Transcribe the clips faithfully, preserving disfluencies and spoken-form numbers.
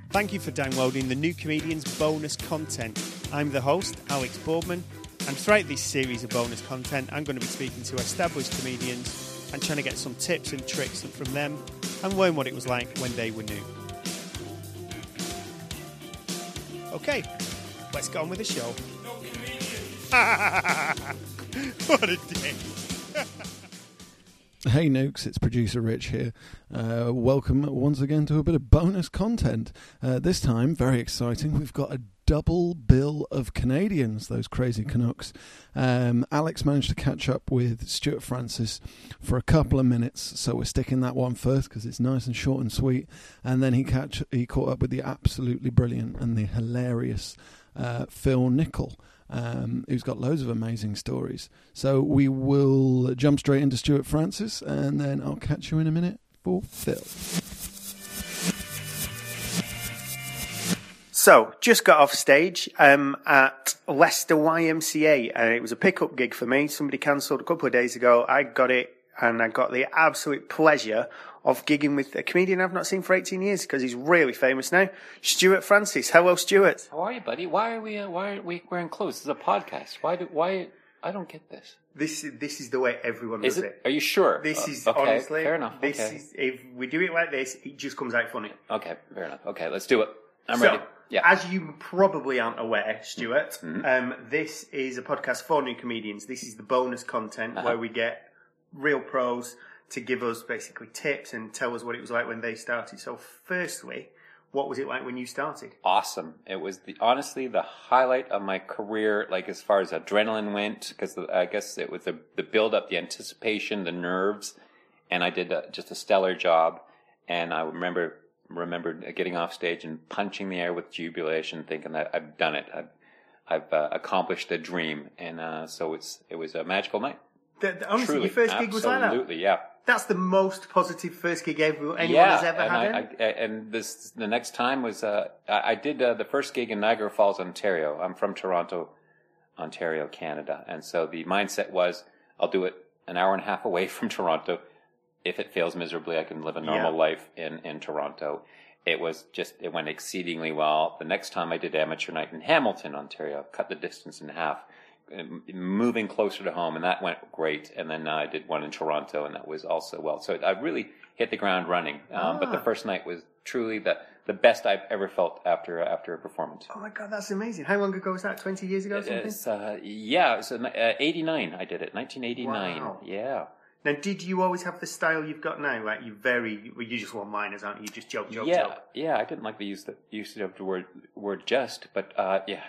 Thank you for downloading the New Comedians bonus content. I'm the host, Alex Boardman, and throughout this series of bonus content, I'm going to be speaking to established comedians and trying to get some tips and tricks from them and learn what it was like when they were new. Okay, let's get on with the show. What a day. Hey Nukes, it's producer Rich here. Uh, welcome once again to a bit of bonus content. Uh, this time, very exciting, we've got a double bill of Canadians, those crazy Canucks. Um, Alex managed to catch up with Stuart Francis for a couple of minutes, so we're sticking that one first because it's nice and short and sweet. And then he catch he caught up with the absolutely brilliant and the hilarious uh, Phil Nichol. Um, who's got loads of amazing stories. So we will jump straight into Stuart Francis, and then I'll catch you in a minute for Phil. So, just got off stage um, at Leicester Y M C A, and it was a pickup gig for me. Somebody cancelled a couple of days ago. I got it, and I got the absolute pleasure of gigging with a comedian I've not seen for eighteen years because he's really famous now. Stuart Francis. Hello, Stuart. How are you, buddy? Why are we? Uh, why are we wearing clothes? This is a podcast. Why do? Why? I don't get this. This this is the way everyone is does it, it. Are you sure? This uh, is okay, honestly. Fair enough. This okay. is if we do it like this, it just comes out funny. Okay, fair enough. Okay, let's do it. I'm so, ready. Yeah. As you probably aren't aware, Stuart, mm-hmm. um, this is a podcast for new comedians. This is the bonus content uh-huh. where we get real pros to give us basically tips and tell us what it was like when they started. So firstly, what was it like when you started? Awesome. It was the honestly the highlight of my career, like as far as adrenaline went, because I guess it was the, the build-up, the anticipation, the nerves, and I did a, just a stellar job. And I remember remembered getting off stage and punching the air with jubilation, thinking that I've done it. I've, I've uh, accomplished a dream. And uh, so it's it was a magical night. The, the, honestly, Truly, your first gig was like that? Absolutely, yeah. That's the most positive first gig ever, anyone yeah, has ever and had. I, I, and this the next time was uh, I, I did uh, the first gig in Niagara Falls, Ontario. I'm from Toronto, Ontario, Canada, and so the mindset was I'll do it an hour and a half away from Toronto. If it fails miserably, I can live a normal yeah. life in, in Toronto. It was just it went exceedingly well. The next time I did amateur night in Hamilton, Ontario, cut the distance in half. Moving closer to home, and that went great. And then uh, I did one in Toronto, and that was also well. So I really hit the ground running. Um, ah. But the first night was truly the the best I've ever felt after after a performance. Oh my God, that's amazing! How long ago was that? Twenty years ago, or something? It's, uh, yeah, so uh, eighty-nine. I did it, nineteen eighty-nine. Wow. Yeah. Now, did you always have the style you've got now? Like you very, well, you just one-liners, aren't you? You just joke, joke, yeah, joke. Yeah, I didn't like the use the usage of the word word just, but uh, yeah.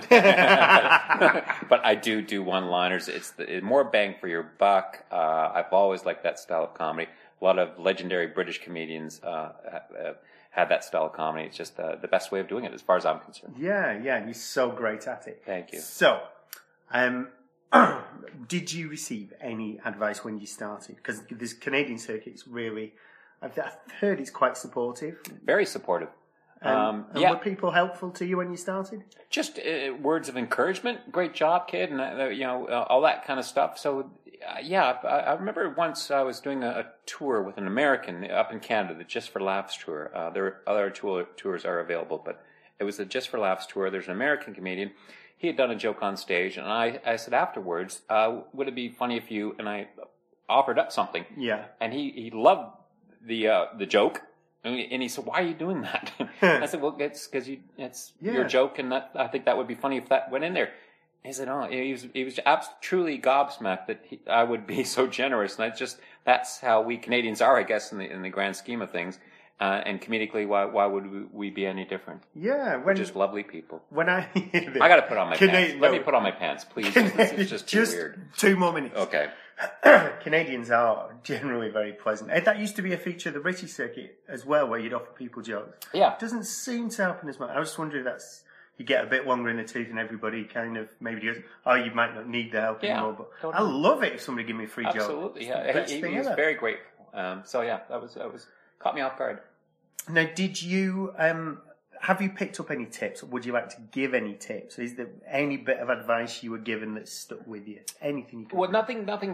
But I do do one-liners. It's, the, it's more bang for your buck. Uh, I've always liked that style of comedy. A lot of legendary British comedians uh, uh, had that style of comedy. It's just uh, the best way of doing it, as far as I'm concerned. Yeah, yeah, and you're so great at it. Thank you. So, um. did you receive any advice when you started? Because this Canadian circuit is really, I've, I've heard it's quite supportive. Very supportive. Um, um, and yeah. Were people helpful to you when you started? Just uh, words of encouragement. Great job, kid, and uh, you know uh, all that kind of stuff. So uh, yeah, I, I remember once I was doing a, a tour with an American up in Canada, the Just for Laughs tour. Uh, there are other tour, tours are available, but it was the Just for Laughs tour. There's an American comedian. He had done a joke on stage, and I, I said afterwards, uh, would it be funny if you, and I offered up something. Yeah. And he, he loved the uh, the joke, and he, and he said, why are you doing that? I said, well, it's because you, it's yeah. your joke, and that, I think that would be funny if that went in there. He said, oh, he was, he was abs- truly gobsmacked that he, I would be so generous, and that's just, that's how we Canadians are, I guess, in the, in the grand scheme of things. Uh, and comedically, why why would we, we be any different? Yeah, when, we're just lovely people. When I I got to put on my Cana- pants. Let me put on my pants, please. This is just too just weird. Two more minutes. Okay. Canadians are generally very pleasant. And that used to be a feature of the British circuit as well, where you'd offer people jokes. Yeah. It doesn't seem to happen as much. I was just wondering if that's you get a bit longer in the tooth and everybody kind of maybe goes, oh, you might not need the help yeah, anymore. But totally. I love it if somebody give me a free joke. Absolutely. Yeah. Best He, thing he was ever. very grateful. Um, so yeah, that was that was caught me off guard. Now, did you um, have you picked up any tips? Or would you like to give any tips? Is there any bit of advice you were given that stuck with you? Anything you can? Well, nothing, nothing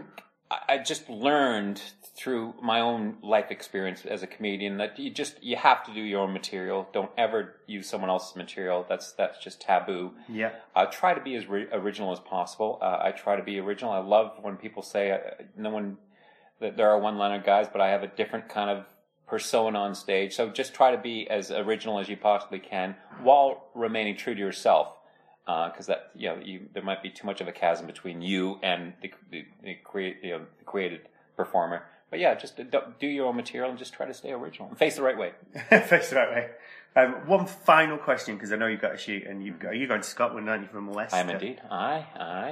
I just learned through my own life experience as a comedian that you just you have to do your own material. Don't ever use someone else's material. That's that's just taboo. Yeah. Uh, try to be as re- original as possible. Uh, I try to be original. I love when people say uh, no one that there are one-liner guys, but I have a different kind of persona on stage. So just try to be as original as you possibly can while remaining true to yourself. Because uh, that you know you, there might be too much of a chasm between you and the the, the, create, you know, the created performer. But yeah, just do your own material and just try to stay original and face the right way. Face the right way. Um, one final question, because I know you've got to shoot, and you've got you're going to Scotland, aren't you, from Leicester? I am indeed. Aye,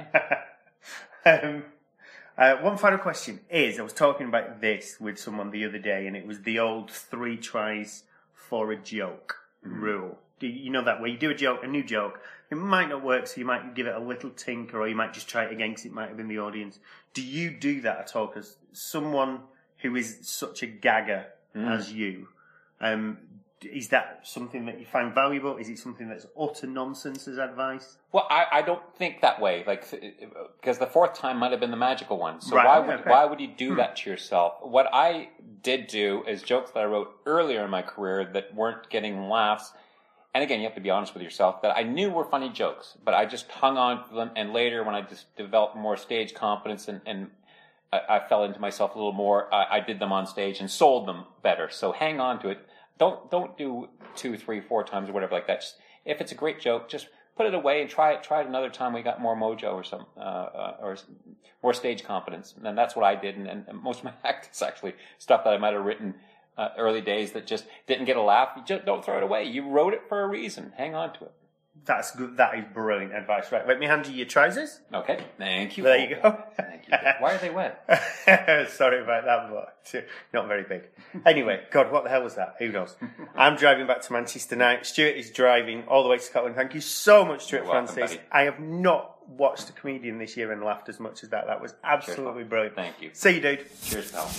aye. um, uh, one final question is: I was talking about this with someone the other day, and it was the old three tries for a joke mm-hmm. rule. Do you, you know that where you do a joke, a new joke, it might not work, so you might give it a little tinker, or you might just try it again because it might have been the audience. Do you do that at all? Because someone who is such a gagger mm. as you, um, is that something that you find valuable? Is it something that's utter nonsense as advice? Well, I, I don't think that way, like because the fourth time might have been the magical one. So right, why would okay. why would you do hmm. that to yourself? What I did do is jokes that I wrote earlier in my career that weren't getting laughs. And again, you have to be honest with yourself that I knew were funny jokes, but I just hung on to them. And later, when I just developed more stage confidence and, and I, I fell into myself a little more, I, I did them on stage and sold them better. So hang on to it. Don't don't do two, three, four times or whatever like that. Just, if it's a great joke, just put it away and try it. Try it another time. We got more mojo or some uh, uh, or more stage confidence, and that's what I did. And, and most of my act is actually stuff that I might have written. Uh, early days that just didn't get a laugh. You just don't throw it away. You wrote it for a reason. Hang on to it. That's good. That is brilliant advice. Right, let me hand you your trousers. Okay, thank you. There you go. Thank you. Why are they wet? Sorry about that, but not very big. Anyway, God, what the hell was that? Who knows? I'm driving back to Manchester now. Stuart is driving all the way to Scotland. Thank you so much, Stuart You're welcome, Francis. buddy. I have not watched a comedian this year and laughed as much as that. That was absolutely Cheers, brilliant. Thank you. See you, dude. Cheers, pal.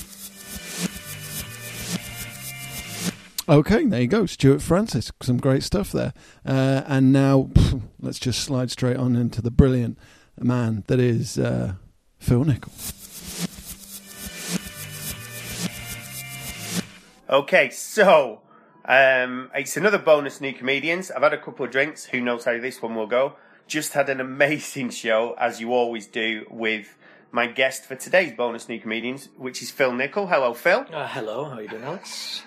Okay, there you go, Stuart Francis. Some great stuff there. Uh, and now, pff, let's just slide straight on into the brilliant man that is uh, Phil Nichol. Okay, so um, it's another bonus New Comedians. I've had a couple of drinks. Who knows how this one will go? Just had an amazing show, as you always do, with my guest for today's bonus New Comedians, which is Phil Nichol. Hello, Phil. Uh, hello, how are you doing, Alex?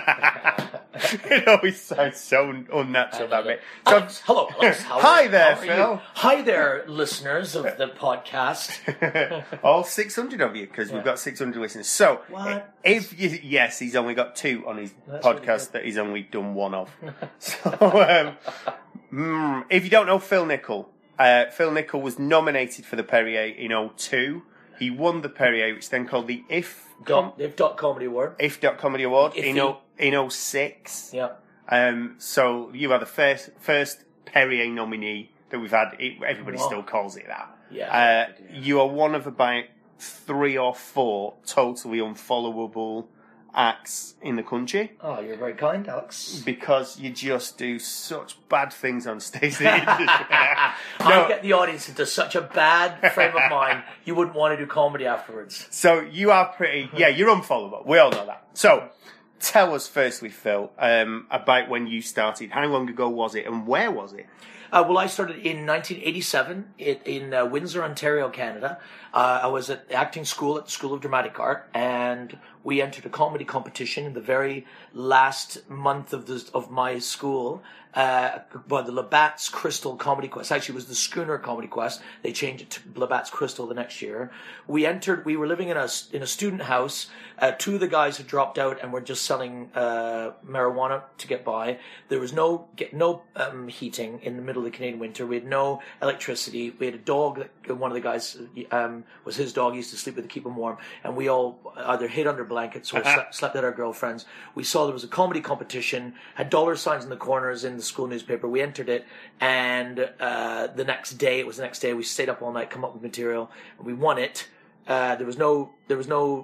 It always sounds so unnatural, that bit. So, Alex, hello, Alex. How hi are, there, how are Phil. you? Hi there, listeners of the podcast. All six hundred of you, because yeah. we've got six hundred listeners. So, what? if you, yes, he's only got two on his That's podcast really that he's only done one of. So, um, mm, if you don't know Phil Nichol, uh, Phil Nichol was nominated for the Perrier in oh two. He won the Perrier, which is then called the If Dot, If Dot Comedy Award. If Dot Comedy Award If in he- oh, in oh six. Yeah. Um, so you are the first first Perrier nominee that we've had. It, everybody Wow. still calls it that. Yeah. Uh, you are one of about three or four totally unfollowable acts in the country Oh, you're very kind, Alex. because you just do such bad things on stage. that you just- I No. get the audience into such a bad frame of mind, you wouldn't want to do comedy afterwards. So you are pretty, yeah, you're unfollowable. We all know that. So tell us firstly, Phil, um, about when you started. How long ago was it and where was it? Uh, well, I started in nineteen eighty-seven in, in uh, Windsor, Ontario, Canada. Uh, I was at acting school at the School of Dramatic Art, and we entered a comedy competition in the very last month of the, of my school. Uh, by the Labatt's Crystal Comedy Quest. Actually, it was the Schooner Comedy Quest. They changed it to Labatt's Crystal the next year. We entered. We were living in a in a student house. Uh, two of the guys had dropped out and were just selling uh, marijuana to get by. There was no get, no um, heating in the middle of the Canadian winter. We had no electricity. We had a dog that one of the guys um, was his dog. He used to sleep with to keep him warm. And we all either hid under blankets or slept, slept with our girlfriends. We saw there was a comedy competition. Had dollar signs in the corners in the school newspaper. We entered it, and uh, the next day, it was the next day, we stayed up all night, come up with material, and we won it. Uh, there was no, there was no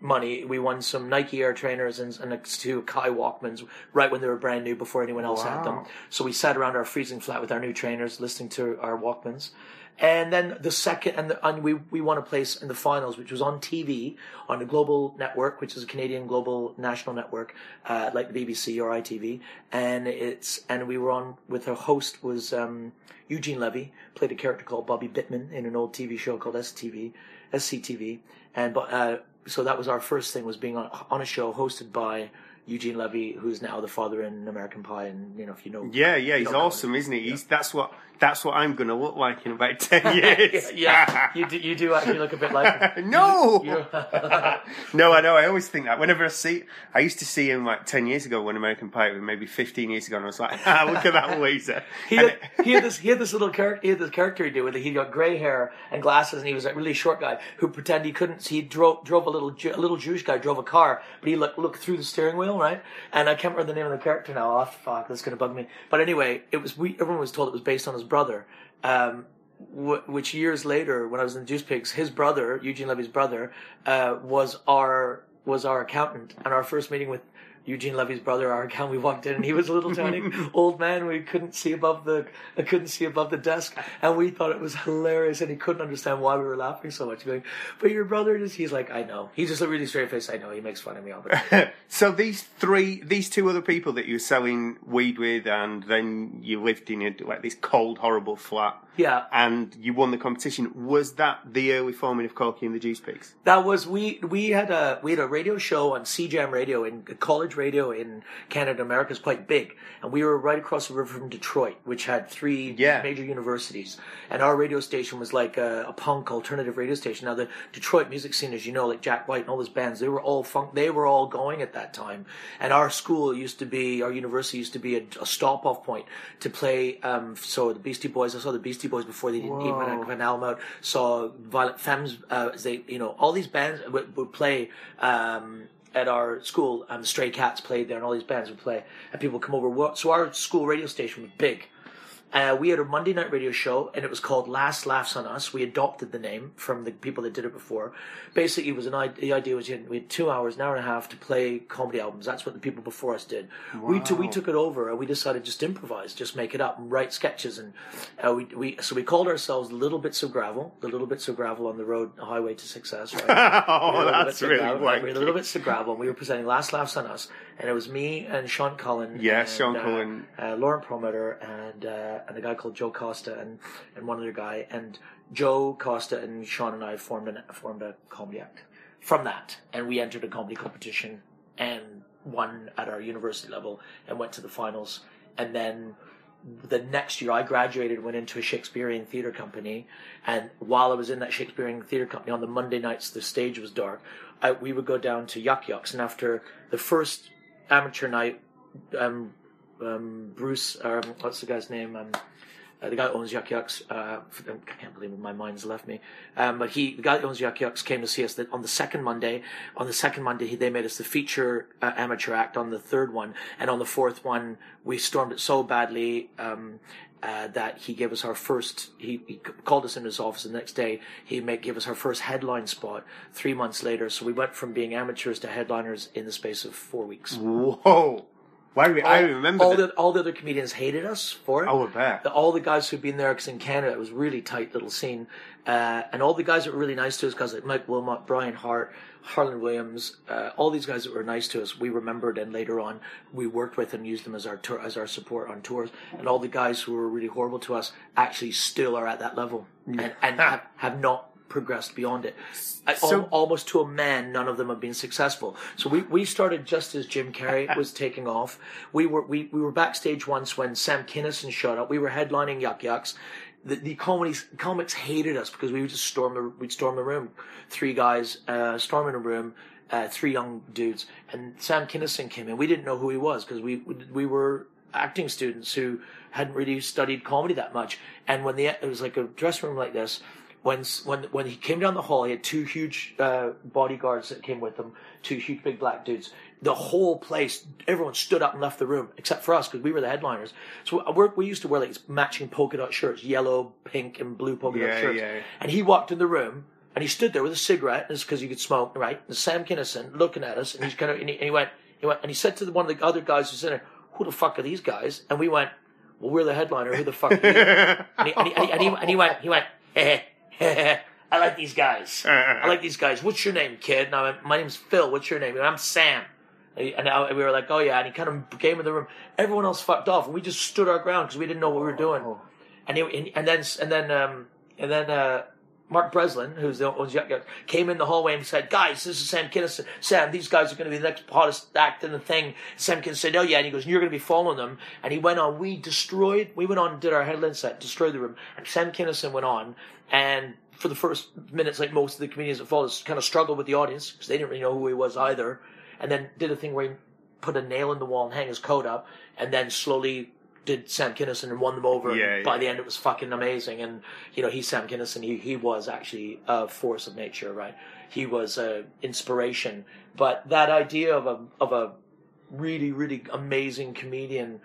money, we won some Nike Air Trainers and, and two Kai Walkmans right when they were brand new, before anyone else Wow. had them. So we sat around our freezing flat with our new trainers, listening to our Walkmans. And then the second, and, the, and we we won a place in the finals, which was on T V on the Global Network, which is a Canadian global national network, uh, like the B B C or I T V. And it's and we were on with our host was um, Eugene Levy, played a character called Bobby Bittman in an old T V show called S T V, S C T V, and uh, so that was our first thing, was being on on a show hosted by Eugene Levy, who's now the father in American Pie, and you know if you know. Yeah, yeah, he's awesome, isn't he? He's that's what that's what I'm going to look like in about ten years. yeah, you do, you do actually look a bit like him. No, You- you- no, I know. I always think that whenever I see, I used to see him like ten years ago when American Pie, maybe fifteen years ago, and I was like, ah, look at that Weezer. He had, he had this he had this little character he had this character he did with it. He got grey hair and glasses, and he was a really short guy who pretended he couldn't. He drove drove a little Ju- a little Jewish guy drove a car, but he looked looked through the steering wheel, right? And I can't remember the name of the character now. Oh fuck, that's gonna bug me. But anyway, it was we everyone was told it was based on his brother. Um, wh- which years later, when I was in the Juice Pigs, his brother, Eugene Levy's brother, uh, was our was our accountant. And our first meeting with Eugene Levy's brother, our accountant, we walked in and he was a little tiny old man. We couldn't see above the I couldn't see above the desk, and we thought it was hilarious. And he couldn't understand why we were laughing so much. Going, but your brother is. He's like, I know. He's just a really straight face. I know. He makes fun of me all the time. So these three, these two other people that you were selling weed with, and then you lived in a, like this cold, horrible flat. Yeah. And you won the competition. Was that the early forming of Corky and the Juice Pigs? That was we we had a we had a radio show on C Jam Radio, in college radio in Canada. America is quite big, and we were right across the river from Detroit, which had three Yeah. major universities. And our radio station was like a, a punk alternative radio station. Now the Detroit music scene, as you know, like Jack White and all those bands, they were all funk. They were all going at that time. And our school used to be, our university used to be a, a stop off point to play. Um, so the Beastie Boys, I saw the Beastie Boys before they didn't even have an album out. Saw Violent Femmes, uh, as they, you know, all these bands would, would play. Um, at our school, um, Stray Cats played there, and all these bands would play, and people would come over. So our school radio station was big. Uh, we had a Monday night radio show, and it was called Last Laughs on Us. We adopted the name from the people that did it before. Basically, it was an the idea was you had, we had two hours, an hour and a half to play comedy albums. That's what the people before us did. Wow. We t- we took it over, and we decided just improvise, just make it up, and write sketches. And uh, we we so we called ourselves Little Bits of Gravel, the Little Bits of Gravel on the road, highway to success. Right? Oh, We were Little that's Bits of really Gravel, we were wanky. Little Bits of Gravel, and we were presenting Last Laughs on Us, and it was me and Sean Cullen. Yeah, and, Sean uh, Cullen. uh, Lauren Promoter, and uh, and a guy called Joe Costa, and, and one other guy, and Joe Costa and Sean and I formed an formed a comedy act from that, and we entered a comedy competition and won at our university level and went to the finals. And then the next year I graduated, went into a Shakespearean theatre company, and while I was in that Shakespearean theatre company, on the Monday nights the stage was dark, I, we would go down to Yuck Yucks, and after the first amateur night, um, um, Bruce, um, what's the guy's name? Um, uh, the guy who owns Yuck Yucks, uh, I can't believe my mind's left me. Um, but he, the guy who owns Yuck Yucks, came to see us that on the second Monday. On the second Monday, he, they made us the feature uh, amateur act on the third one, and on the fourth one, we stormed it so badly um, uh, that he gave us our first. He, he called us in his office the next day. He made, gave us our first headline spot three months later. So we went from being amateurs to headliners in the space of four weeks. Whoa. Why? All, I remember all that. the all the other comedians hated us for it. Oh, I bet. The, all the guys who'd been there, because in Canada it was a really tight little scene, uh, and all the guys that were really nice to us, guys like Mike Wilmot, Brian Hart, Harlan Williams, uh, all these guys that were nice to us, we remembered, and later on we worked with and used them as our tour, as our support on tours. And all the guys who were really horrible to us actually still are at that level, and, and have, have not progressed beyond it. So- Al- almost to a man, none of them have been successful. So we, we started just as Jim Carrey was taking off. We were we, we were backstage once when Sam Kinison showed up. We were headlining Yuck Yucks. The, the comedies, comics hated us because we would just storm the we'd storm the room. Three guys uh, storming a room, uh, three young dudes, and Sam Kinison came in. We didn't know who he was because we we were acting students who hadn't really studied comedy that much. And when the it was like a dressing room like this. When when when he came down the hall, he had two huge uh, bodyguards that came with him, two huge big black dudes. The whole place, everyone stood up and left the room, except for us, because we were the headliners. So we we used to wear like matching polka dot shirts, yellow, pink, and blue polka Yeah, dot shirts. yeah. And he walked in the room, And he stood there with a cigarette, and it's because he could smoke, right? And Sam Kinison looking at us, and he's kind of, and he, and he went, he went, and he said to the, one of the other guys who's in there, "Who the fuck are these guys?" And we went, "Well, we're the headliner. Who the fuck are you?" and, he, and, he, and, he, and, he, and he went, he went, "Heh heh heh. I like these guys. I like these guys. What's your name, kid?" And I went, "My name's Phil. What's your name?" And I'm Sam. And, I, and we were like, "Oh yeah." And he kind of came in the room. Everyone else fucked off, and we just stood our ground because we didn't know what we were doing. And, he, and, and then, and then, um, and then. Uh, Mark Breslin, who's the one's young guy, came in the hallway and said, "Guys, this is Sam Kinison. Sam, these guys are going to be the next hottest act in the thing." Sam Kinison said, "Oh yeah," and he goes, "You're going to be following them." And he went on. We destroyed. We went on and did our headline set, destroyed the room. And Sam Kinison went on, and for the first minutes, like most of the comedians that followed us, kind of struggled with the audience because they didn't really know who he was either. And then did a thing where he put a nail in the wall and hang his coat up, and then slowly did Sam Kinison and won them over. Yeah, and by yeah. the end, it was fucking amazing. And, you know, he's Sam Kinison. He, he was actually a force of nature, right? He was an inspiration. But that idea of a, of a really, really amazing comedian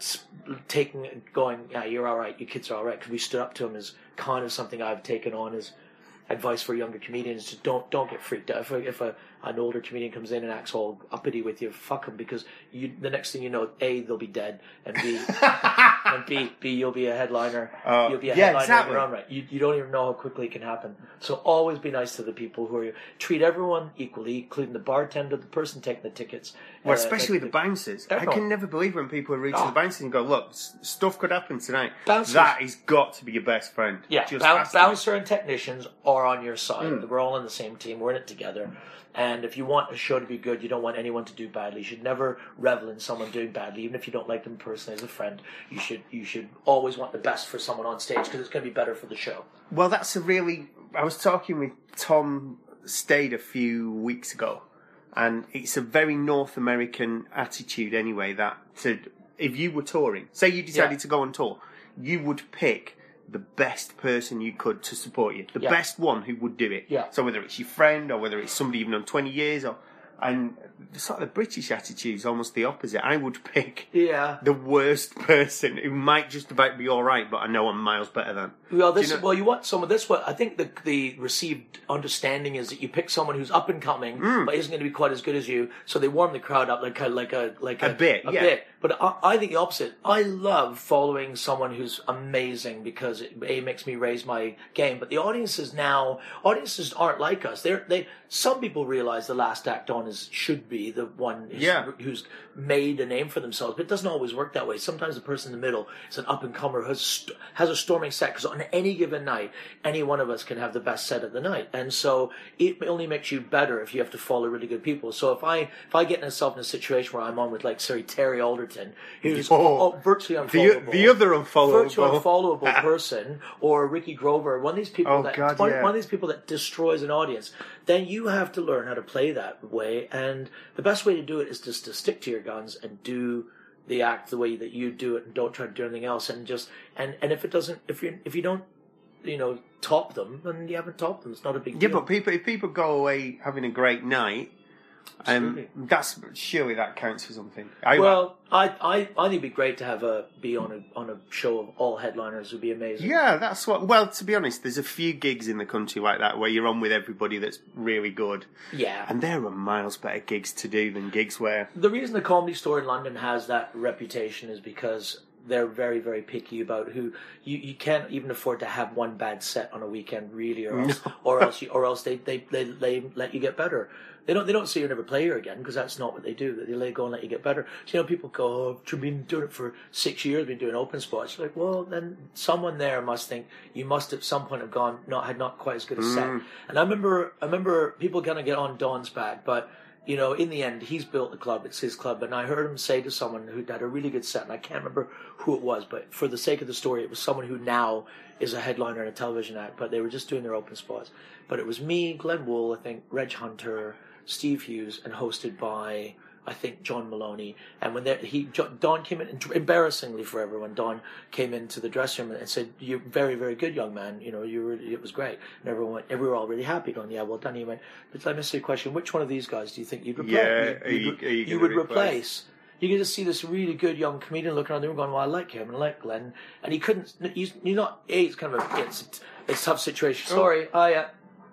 taking, going, "Yeah, you're all right. You kids are all right," because we stood up to him is kind of something I've taken on as advice for younger comedians. To don't, don't get freaked out. If, a, if a, an older comedian comes in and acts all uppity with you, fuck him, because you, the next thing you know, A, they'll be dead, and B, and B, B, you'll be a headliner. Uh, you'll be a yeah, headliner exactly. in your own right. You, you don't even know how quickly it can happen. So always be nice to the people who are, treat everyone equally, including the bartender, the person taking the tickets. Well, uh, especially the, the bouncers. Everyone. I can never believe when people reach Oh. the bouncers and go, "Look, s- stuff could happen tonight." Bouncers. That has got to be your best friend. Yeah, Just boun- has to be. bouncer and technicians are on your side. Mm. We're all on the same team. We're in it together. And if you want a show to be good, you don't want anyone to do badly. You should never revel in someone doing badly, even if you don't like them personally as a friend. You should you should always want the best for someone on stage because it's going to be better for the show. Well, that's a really. I was talking with Tom Stade a few weeks ago, and it's a very North American attitude anyway. That to, if you were touring, say you decided Yeah. to go on tour, you would pick the best person you could to support you, the Yeah. best one who would do it. Yeah. So whether it's your friend or whether it's somebody you've known twenty years, or and the sort of the British attitude is almost the opposite. I would pick Yeah. the worst person who might just about be all right, but I know I'm miles better than. Well, this Do you know- well, you want some of this. What I think the the received understanding is that you pick someone who's up and coming, Mm. but isn't going to be quite as good as you. So they warm the crowd up like a like a like A bit, a yeah. bit. But I, I think the opposite. I love following someone who's amazing because it a makes me raise my game. But the audiences now, audiences aren't like us. They're they. Some people realize the last act on is should be the one who's, Yeah. who's made a name for themselves, but it doesn't always work that way. Sometimes the person in the middle is an up and comer who has st- has a storming set because on any given night, any one of us can have the best set of the night, and so it only makes you better if you have to follow really good people. So if I if I get myself in a situation where I'm on with like sorry Terry Alderton, who's Oh. oh, virtually The, unfollowable, the other unfollowable. virtually unfollowable person, or Ricky Grover, one of these people Oh, that God, one, yeah. one of these people that destroys an audience, then you have to learn how to play that way. And the best way to do it is just to stick to your guns and do the act the way that you do it, and don't try to do anything else. And just and and if it doesn't, if you if you don't, you know, top them, then you haven't topped them. It's not a big Yeah, deal. but people, if people go away having a great night, um, Absolutely. that's surely that counts for something. I, Well, I, I, I think it'd be great to have a be on a on a show of all headliners. Would be amazing. yeah, that's what. Well, to be honest, there's a few gigs in the country like that where you're on with everybody that's really good, Yeah. and there are miles better gigs to do than gigs where. The reason the Comedy Store in London has that reputation is because they're very, very picky about who you, you can't even afford to have one bad set on a weekend, really, or else, or else, you, or else they, they, they, they let you get better. They don't they don't say you'll never play here again because that's not what they do. They let go and let you get better. So, you know, people go, "Oh, you've been doing it for six years, been doing open spots." You're like, well, then someone there must think you must at some point have gone not had not quite as good a set. And I remember I remember people kind of get on Don's back, but. You know, in the end, he's built the club. It's his club. And I heard him say to someone who had a really good set, and I can't remember who it was, but for the sake of the story, it was someone who now is a headliner in a television act, but they were just doing their open spots. But it was me, Glenn Wool, I think, Reg Hunter, Steve Hughes, and hosted by, I think, John Maloney. And when they, he, Don came in, embarrassingly for everyone, Don came into the dressing room and said, "You're very, very good, young man. You know, you were, it was great." And everyone went, and we were all really happy, going, "Yeah, well done." He went, "But let me ask you a question. Which one of these guys do you think you'd replace? Yeah, you'd, are you- you'd- are you you gonna would replace?" replace?" You get to see this really good young comedian looking around the room going, "Well, I like him and I like Glenn." And he couldn't, he's, he's not, A, it's kind of a, it's, it's a tough situation. Sorry, I, uh,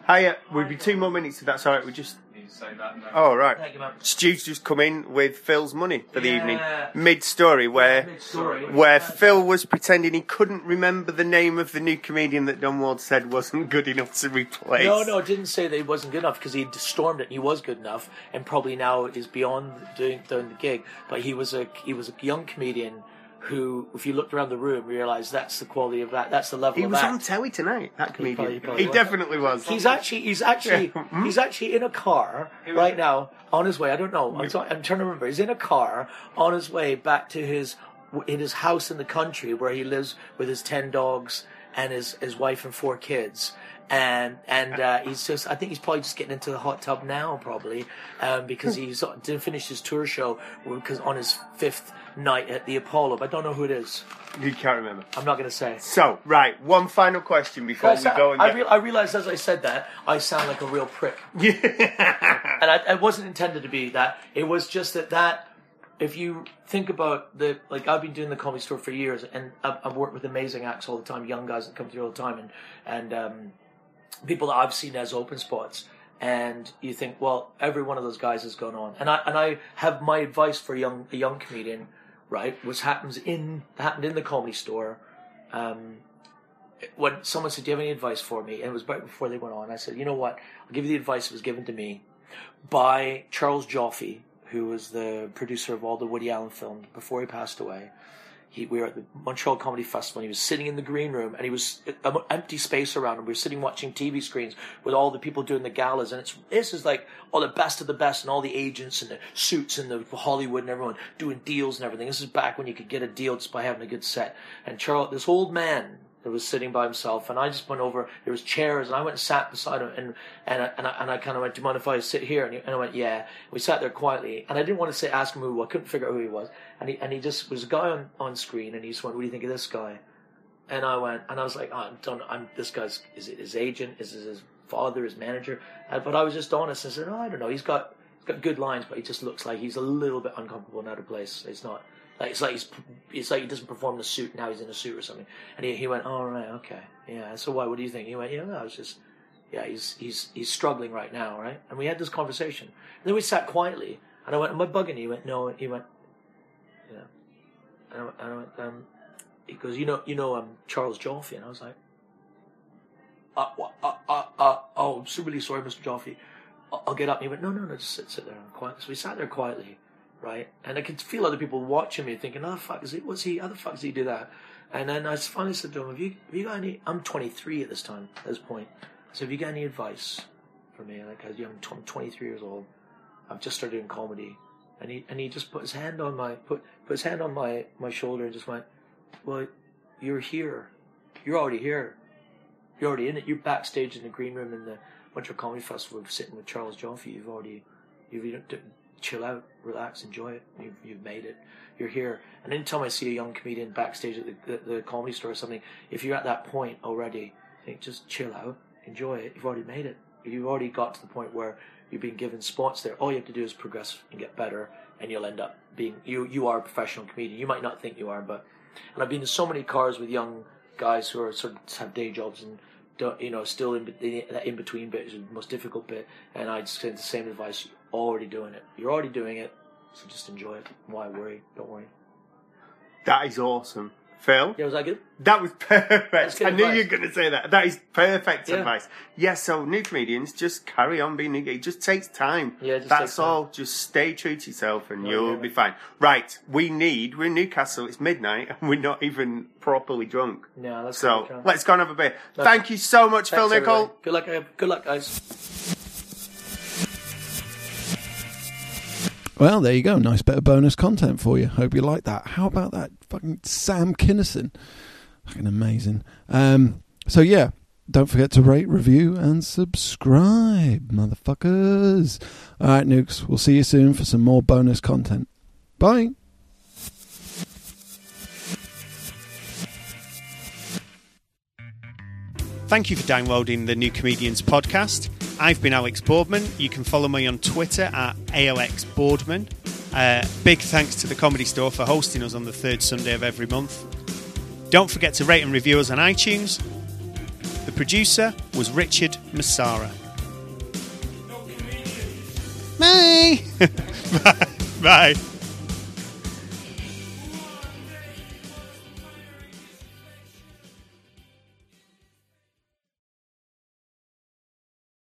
Hiya, we'll be two more minutes if that's all right. We just. Say that now. Oh, right. Thank you, man. Stu's just come in with Phil's money for the Yeah. evening. Mid-story, where Yeah, mid-story. where Phil was pretending he couldn't remember the name of the new comedian that Don Ward said wasn't good enough to replace. No, no, it didn't say that he wasn't good enough because he stormed it and he was good enough and probably now is beyond doing, doing the gig. But he was a he was a young comedian who, if you looked around the room, realised that's the quality of that, that's the level He of was act. on telly tonight, that comedian. probably- probably he was. definitely was. He's actually, he's actually, Yeah. he's actually in a car right now on his way. I don't know. I'm, sorry, I'm trying to remember. He's in a car on his way back to his in his house in the country where he lives with his ten dogs and his his wife and four kids. And and uh, he's just, I think he's probably just getting into the hot tub now, probably, um, because he's didn't finish his tour show because on his fifth night at the Apollo. But I don't know who it is. You can't remember. I'm not going to say. So, right, one final question before I, we sa- go and I, get... real I realized as I said that I sound like a real prick. Yeah. And I, it wasn't intended to be that. It was just that that if you think about the, like, I've been doing the Comedy Store for years, and I've, I've worked with amazing acts all the time, young guys that come through all the time, and and um, people that I've seen as open spots. And you think, well, every one of those guys has gone on. And I and I have my advice for a young a young comedian, right, which happens in happened in the Comedy Store. Um, when someone said, "Do you have any advice for me?" and it was right before they went on, I said, "You know what? I'll give you the advice that was given to me by Charles Joffe, who was the producer of all the Woody Allen films before he passed away." He, we were at the Montreal Comedy Festival, and he was sitting in the green room, and he was an empty space around him. We were sitting watching T V screens with all the people doing the galas, and it's this is like all the best of the best, and all the agents and the suits and the Hollywood and everyone doing deals and everything. This is back when you could get a deal just by having a good set. And Charles, this old man that was sitting by himself, and I just went over. There was chairs, and I went and sat beside him, and and I, and I, and I kind of went, "Do you mind if I sit here?" And, he, and I went, "Yeah." We sat there quietly, and I didn't want to say ask him who. I couldn't figure out who he was, and he and he just was a guy on, on screen, and he just went, "What do you think of this guy?" And I went, and I was like, oh, "I don't. I'm this guy's. Is it his agent? Is it his father? His manager?" Uh, but I was just honest and said, "Oh, I don't know. He's got he's got good lines, but he just looks like he's a little bit uncomfortable and out of place. It's not." Like, it's like he's, it's like he doesn't perform the suit, now he's in a suit or something. And he, he went, "Oh, right, okay, yeah. So why? What do you think?" He went, "Yeah, no, I was just, yeah, he's he's he's struggling right now, right?" And we had this conversation. And then we sat quietly, and I went, "Am I bugging you?" He went, "No." He went, "Yeah." And I went, and I went um, he goes, "You know, you know, um, Charles Joffe," and I was like, uh, uh, uh, uh, "Oh, I'm so really sorry, Mister Joffe. I'll, I'll get up." And he went, "No, no, no, just sit, sit there and quiet." So we sat there quietly. Right, and I could feel other people watching me, thinking, "Oh, the fuck is he? What's he? How the fuck does he do that?" And then I finally said to him, "Have you, have you got any?" I'm twenty-three at this time, at this point. I said, "Have you got any advice for me?" Like, I'm twenty-three years old. I've just started doing comedy, and he and he just put his hand on my put put his hand on my my shoulder and just went, "Well, you're here. You're already here. You're already in it. You're backstage in the green room in the Montreal Comedy Festival, sitting with Charles Joffe. You've already, you've." You know, chill out, relax, enjoy it. You've, you've made it. You're here." And anytime I see a young comedian backstage at the, the, the Comedy Store or something, if you're at that point already, I think just chill out, enjoy it. You've already made it. You've already got to the point where you've been given spots there. All you have to do is progress and get better, and you'll end up being, you you are a professional comedian. You might not think you are, but, and I've been in so many cars with young guys who are sort of have day jobs and don't, you know, still in that in between bit is the most difficult bit. And I'd say the same advice. You're already doing it. You're already doing it. So just enjoy it. Why worry? Don't worry. That is awesome. Phil? Yeah, was that good? That was perfect. good I knew advice. you were going to say that. That is perfect Yeah. advice. Yes, so new comedians, just carry on being new. It just takes time. Yeah, it just That's takes time. all. Just stay true to yourself and Yeah, you'll yeah. be fine. Right, we need, we're in Newcastle, it's midnight, and we're not even properly drunk. No, that's So, good. let's go and have a beer. That's- Thank you so much, Phil Thanks, Nicol. everybody. Good luck, uh, good luck, guys. Well, there you go. Nice bit of bonus content for you. Hope you like that. How about that fucking Sam Kinison? Fucking amazing. Um, so, yeah, don't forget to rate, review, and subscribe, motherfuckers. All right, Nukes, we'll see you soon for some more bonus content. Bye. Thank you for downloading the New Comedians podcast. I've been Alex Boardman. You can follow me on Twitter at A L X Boardman. Uh, big thanks to the Comedy Store for hosting us on the third Sunday of every month. Don't forget to rate and review us on iTunes. The producer was Richard Massara. Bye. Bye. Bye.